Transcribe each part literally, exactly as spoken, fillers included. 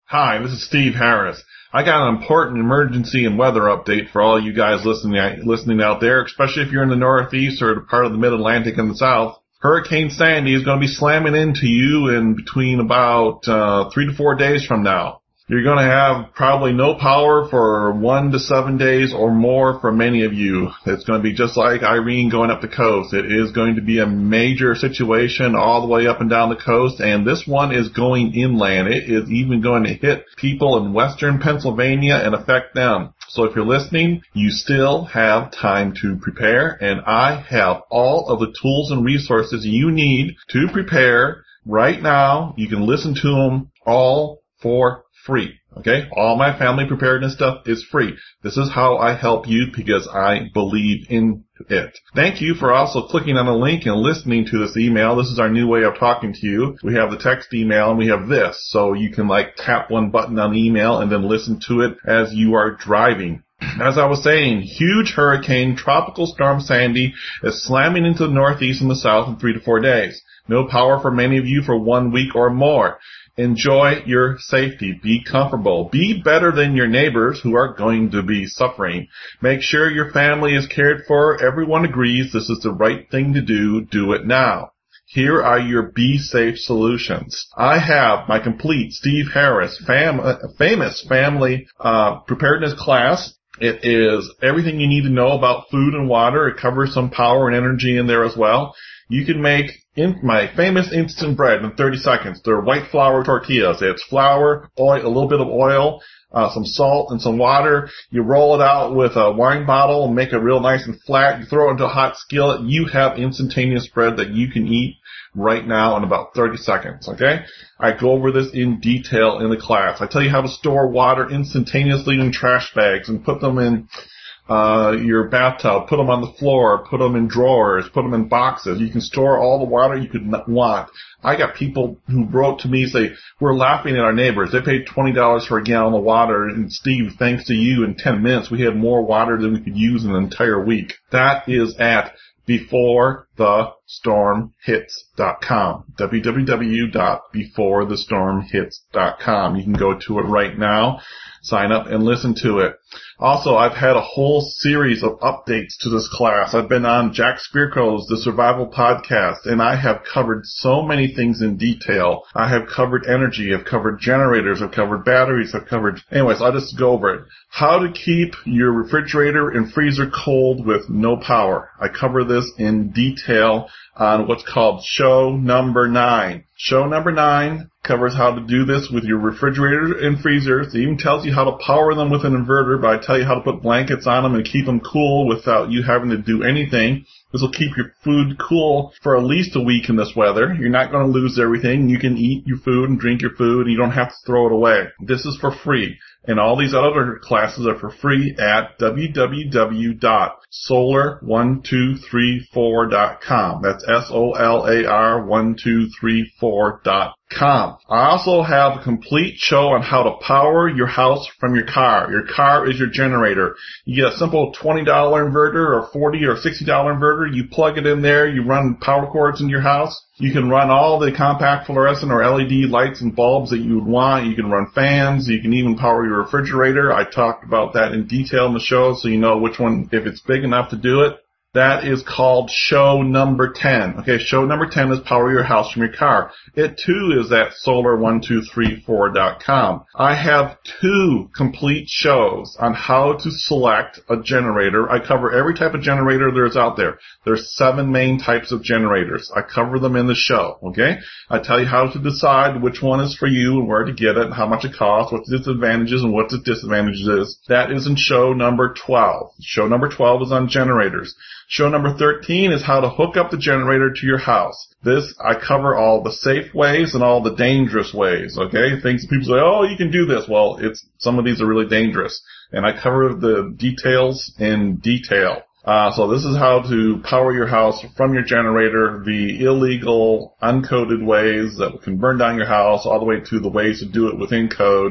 Hi, this is Steve Harris. I got an important emergency and weather update for all you guys listening listening out there, especially if you're in the Northeast or part of the Mid-Atlantic and the South. Hurricane Sandy is going to be slamming into you in between about uh, three to four days from now. You're going to have probably no power for one to seven days or more for many of you. It's going to be just like Irene going up the coast. It is going to be a major situation all the way up and down the coast, and this one is going inland. It is even going to hit people in western Pennsylvania and affect them. So if you're listening, you still have time to prepare, and I have all of the tools and resources you need to prepare right now. You can listen to them all for free. Okay? All my family preparedness stuff is free. This is how I help you because I believe in it. Thank you for also clicking on the link and listening to this email. This is our new way of talking to you. We have the text email and we have this. So you can like tap one button on the email and then listen to it as you are driving. As I was saying, huge hurricane, Tropical Storm Sandy is slamming into the Northeast and the South in three to four days. No power for many of you for one week or more. Enjoy your safety. Be comfortable. Be better than your neighbors who are going to be suffering. Make sure your family is cared for. Everyone agrees this is the right thing to do. Do it now. Here are your Be Safe solutions. I have my complete Steve Harris fam- famous family uh, preparedness class. It is everything you need to know about food and water. It covers some power and energy in there as well. You can make in my famous instant bread in thirty seconds. They're white flour tortillas. It's flour, oil, a little bit of oil, uh, some salt, and some water. You roll it out with a wine bottle and make it real nice and flat. You throw it into a hot skillet. You have instantaneous bread that you can eat right now in about thirty seconds, okay? I go over this in detail in the class. I tell you how to store water instantaneously in trash bags and put them in Uh, your bathtub, put them on the floor, put them in drawers, put them in boxes. You can store all the water you could want. I got people who wrote to me say, we're laughing at our neighbors. They paid twenty dollars for a gallon of water, and Steve, thanks to you, in ten minutes, we had more water than we could use in an entire week. That is at before the storm hits dot com. w w w dot before the storm hits dot com. You can go to it right now, sign up, and listen to it. Also, I've had a whole series of updates to this class. I've been on Jack Spirko's The Survival Podcast, and I have covered so many things in detail. I have covered energy, I've covered generators, I've covered batteries, I've covered... Anyways, I'll just go over it. How to keep your refrigerator and freezer cold with no power. I cover this in detail on what's called show number nine. Show number nine covers how to do this with your refrigerator and freezers. It even tells you how to power them with an inverter, but I tell you how to put blankets on them and keep them cool without you having to do anything. This will keep your food cool for at least a week in this weather. You're not going to lose everything. You can eat your food and drink your food, and you don't have to throw it away. This is for free. And all these other classes are for free at w w w dot solar one two three four dot com. That's S O L A R one two three four dot com. I also have a complete show on how to power your house from your car. Your car is your generator. You get a simple twenty dollars inverter or forty dollars or sixty dollars inverter. You plug it in there. You run power cords into your house. You can run all the compact fluorescent or L E D lights and bulbs that you would want. You can run fans. You can even power your refrigerator. I talked about that in detail in the show so you know which one, if it's big enough to do it. That is called show number ten. Okay, show number ten is power your house from your car. It too is at solar one two three four dot com. I have two complete shows on how to select a generator. I cover every type of generator there is out there. There's seven main types of generators. I cover them in the show, okay? I tell you how to decide which one is for you and where to get it and how much it costs, what the disadvantages and what the disadvantages is. That is in show number twelve. Show number twelve is on generators. Show number thirteen is how to hook up the generator to your house. This, I cover all the safe ways and all the dangerous ways, okay? Things that people say, oh, you can do this. Well, it's, some of these are really dangerous. And I cover the details in detail. Uh, so this is how to power your house from your generator, the illegal, uncoded ways that can burn down your house, all the way to the ways to do it within code.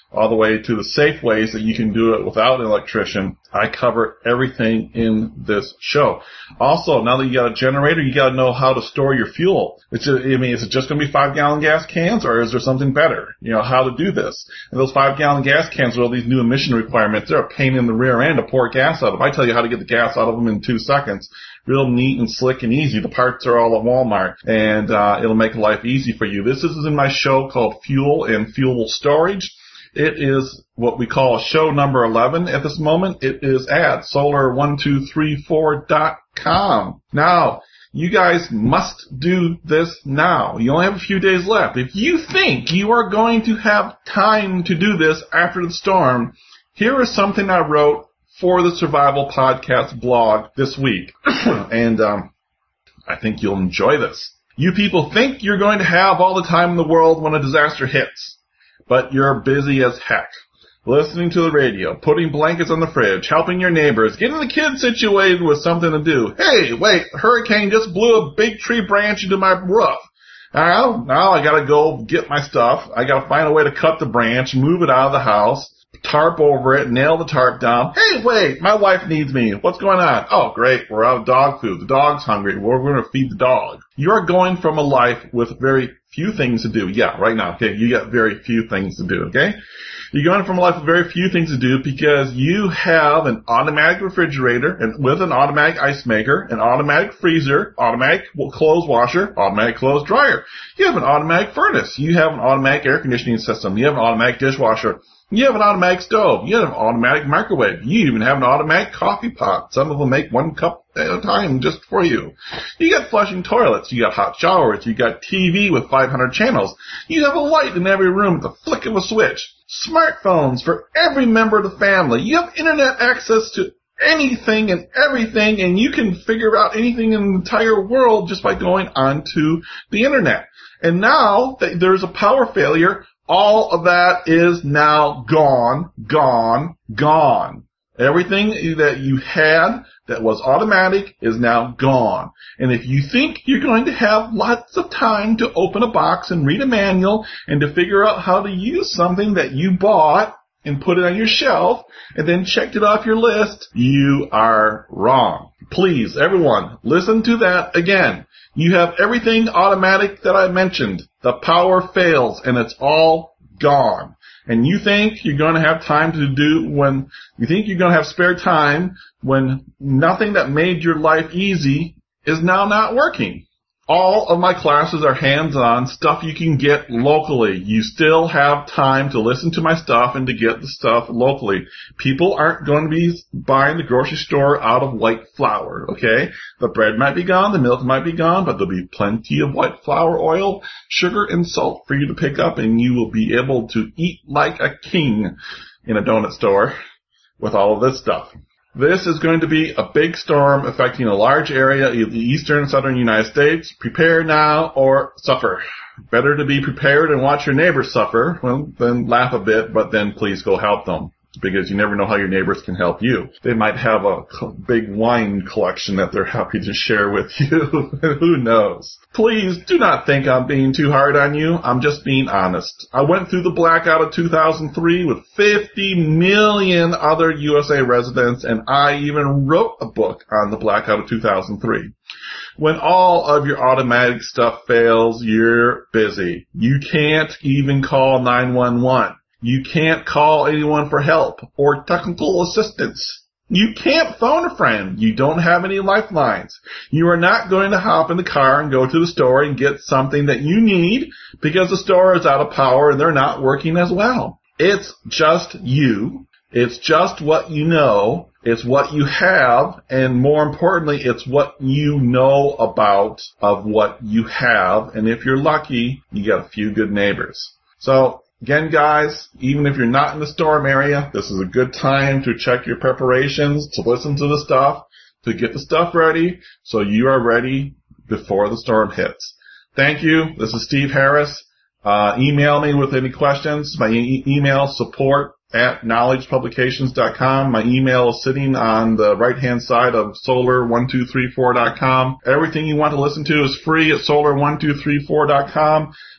all the way to the safe ways that you can do it without an electrician. I cover everything in this show. Also, now that you got a generator, you got to know how to store your fuel. It's a, I mean, is it just going to be five-gallon gas cans, or is there something better? You know, how to do this. And those five-gallon gas cans with all these new emission requirements, they're a pain in the rear end to pour gas out of. I tell you how to get the gas out of them in two seconds. Real neat and slick and easy. The parts are all at Walmart, and uh, it'll make life easy for you. This is in my show called Fuel and Fuel Storage. It is what we call show number eleven at this moment. It is at solar one two three four dot com. Now, you guys must do this now. You only have a few days left. If you think you are going to have time to do this after the storm, here is something I wrote for the Survival Podcast blog this week. and um, I think you'll enjoy this. You people think you're going to have all the time in the world when a disaster hits, but you're busy as heck. Listening to the radio, putting blankets on the fridge, helping your neighbors, getting the kids situated with something to do. Hey, wait, a hurricane just blew a big tree branch into my roof. Now, now I gotta go get my stuff. I gotta find a way to cut the branch, move it out of the house, tarp over it, nail the tarp down. Hey, wait, my wife needs me. What's going on? Oh, great, we're out of dog food. The dog's hungry. We're going to feed the dog. You're going from a life with very few things to do. Yeah, right now, okay, you got very few things to do, okay? You're going from a life with very few things to do because you have an automatic refrigerator and with an automatic ice maker, an automatic freezer, automatic clothes washer, automatic clothes dryer. You have an automatic furnace. You have an automatic air conditioning system. You have an automatic dishwasher. You have an automatic stove. You have an automatic microwave. You even have an automatic coffee pot. Some of them make one cup at a time just for you. You got flushing toilets. You got hot showers. You got T V with five hundred channels. You have a light in every room at the flick of a switch. Smartphones for every member of the family. You have internet access to anything and everything, and you can figure out anything in the entire world just by going onto the internet. And now that there's a power failure, all of that is now gone, gone, gone. Everything that you had that was automatic is now gone. And if you think you're going to have lots of time to open a box and read a manual and to figure out how to use something that you bought and put it on your shelf and then checked it off your list, you are wrong. Please, everyone, listen to that again. You have everything automatic that I mentioned. The power fails and it's all gone. And you think you're going to have time to do when, you think you're going to have spare time when nothing that made your life easy is now not working. All of my classes are hands-on, stuff you can get locally. You still have time to listen to my stuff and to get the stuff locally. People aren't going to be buying the grocery store out of white flour, okay? The bread might be gone, the milk might be gone, but there'll be plenty of white flour oil, sugar, and salt for you to pick up, and you will be able to eat like a king in a donut store with all of this stuff. This is going to be a big storm affecting a large area of the eastern and southern United States. Prepare now or suffer. Better to be prepared and watch your neighbors suffer, well, then laugh a bit, but then please go help them. Because you never know how your neighbors can help you. They might have a big wine collection that they're happy to share with you. Who knows? Please do not think I'm being too hard on you. I'm just being honest. I went through the blackout of two thousand three with fifty million other U S A residents, and I even wrote a book on the blackout of two thousand three. When all of your automatic stuff fails, you're busy. You can't even call nine one one. You can't call anyone for help or technical assistance. You can't phone a friend. You don't have any lifelines. You are not going to hop in the car and go to the store and get something that you need because the store is out of power and they're not working as well. It's just you. It's just what you know. It's what you have. And more importantly, it's what you know about of what you have. And if you're lucky, you got a few good neighbors. So, again, guys, even if you're not in the storm area, this is a good time to check your preparations, to listen to the stuff, to get the stuff ready so you are ready before the storm hits. Thank you. This is Steve Harris. Uh, email me with any questions. My e- email, support at knowledge publications dot com. My email is sitting on the right-hand side of solar one two three four dot com. Everything you want to listen to is free at solar one two three four dot com.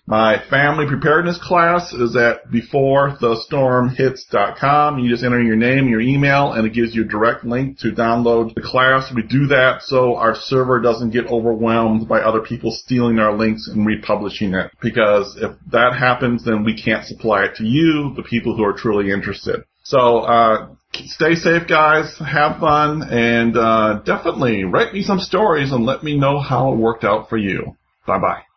My family preparedness class is at before the storm hits dot com. You just enter your name, your email, and it gives you a direct link to download the class. We do that so our server doesn't get overwhelmed by other people stealing our links and republishing it. Because if that happens, then we can't supply it to you, the people who are truly interested. So, uh, stay safe, guys. Have fun, and uh, definitely write me some stories and let me know how it worked out for you. Bye-bye.